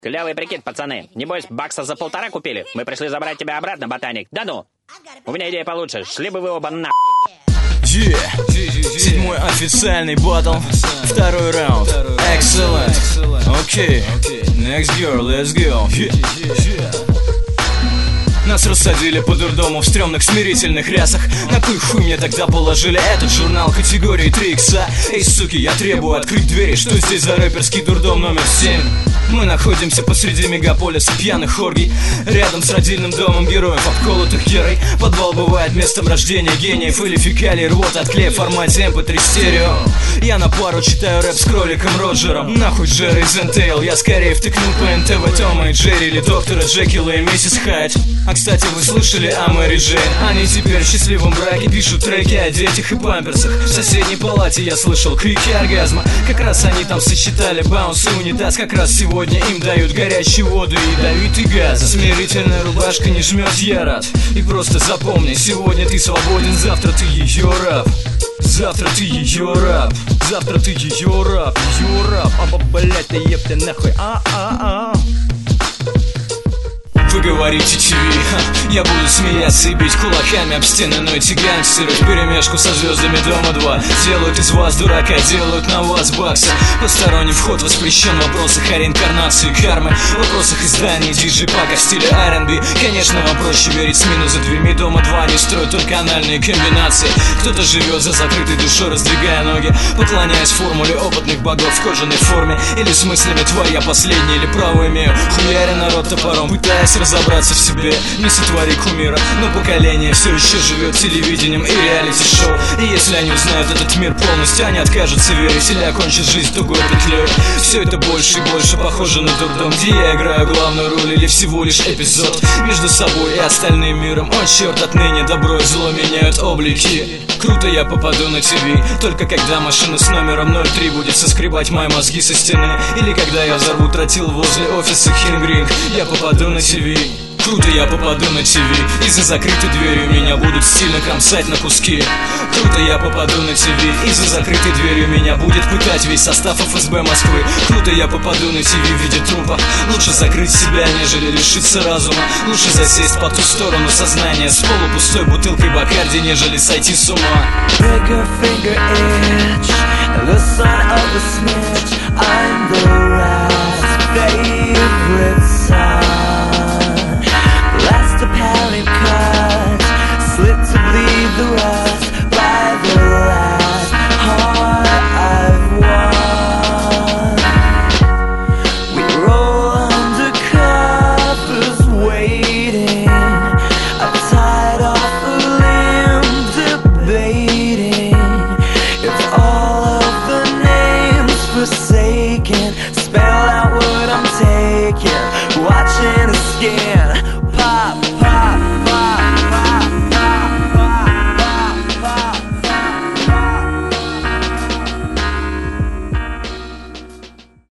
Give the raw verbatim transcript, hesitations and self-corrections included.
Клевый прикид, пацаны. Небось, бакса за полтора купили? Мы пришли забрать тебя обратно, ботаник. Да ну! У меня идея получше. Шли бы вы оба на... Yeah. Седьмой официальный батл. Второй раунд. Excellent. Окей. Next girl, let's go. Yeah. Yeah. Нас рассадили по дурдому в стрёмных смирительных рясах. На кой хуй мне тогда положили этот журнал категории три икса? Эй, суки, я требую открыть двери. Что здесь за рэперский дурдом номер семь? Мы находимся посреди мегаполиса пьяных оргий, рядом с родильным домом героев, обколотых герой. Подвал бывает местом рождения гениев или фекалий, рвота от клея в формате эм пэ три стерео. Я на пару читаю рэп с кроликом Роджером. Нахуй Джерри Зентейл, я скорее втыкну по эн тэ вэ Тома и Джерри или доктора Джекила и миссис Хайд. А кстати, вы слышали о Мэри Джейн? Они теперь в счастливом браке пишут треки о детях и памперсах. В соседней палате я слышал крики оргазма. Как раз они там сосчитали баунс и унитаз. Как раз сегодня им дают горячую воду и ядовитый газ. Смирительная рубашка не жмет, я рад. И просто запомни, сегодня ты свободен, завтра ты ее раб. Завтра ты ее раб. Завтра ты ее раб. Ее раб. А блять, ты еб нахуй. А-а-а. Вы говорите ти ви, я буду смеяться и бить кулаками об стены, но эти гангстеры вперемешку со звездами Дома два делают из вас дурака, делают на вас баксы. Посторонний вход воспрещен в вопросах о реинкарнации кармы, в вопросах изданий диджей-пака в стиле ар энд би. Конечно, вам проще верить с минус за дверьми Дома два, не строят только анальные комбинации. Кто-то живет за закрытой душой, раздвигая ноги, поклоняясь формуле опытных богов в кожаной форме. Или с мыслями тварь, я последний, или право имею, хуяря народ топором, пытаясь разобраться в себе, не сотвори кумира. Но поколение все еще живет телевидением и реалити-шоу. И если они узнают этот мир полностью, они откажутся верить или окончат жизнь тугой петлей. Все это больше и больше похоже на дурдом, где я играю главную роль или всего лишь эпизод между собой и остальным миром. О черт, отныне добро и зло меняют облики. Круто, я попаду на ти ви только когда машина с номером ноль три будет соскребать мои мозги со стены. Или когда я взорву тротил возле офиса Хингринг, я попаду на ти ви. Круто, я попаду на ти ви, и за закрытой дверью меня будут стильно кромсать на куски. Круто, я попаду на ти ви, и за закрытой дверью меня будет пытать весь состав эф эс бэ Москвы. Круто, я попаду на ти ви в виде трупа. Лучше закрыть себя, нежели лишиться разума. Лучше засесть по ту сторону сознания с полупустой бутылкой Бакарди, нежели сойти с ума. Trigger finger itch, the son of a snitch. I'm the rat's favorite son. Last apparent cut, slit to bleed the rust by the last heart I've won. We roll under covers waiting. I'm tied off a limb debating if all of the names forsaken spell out what I'm taking. Watching a skin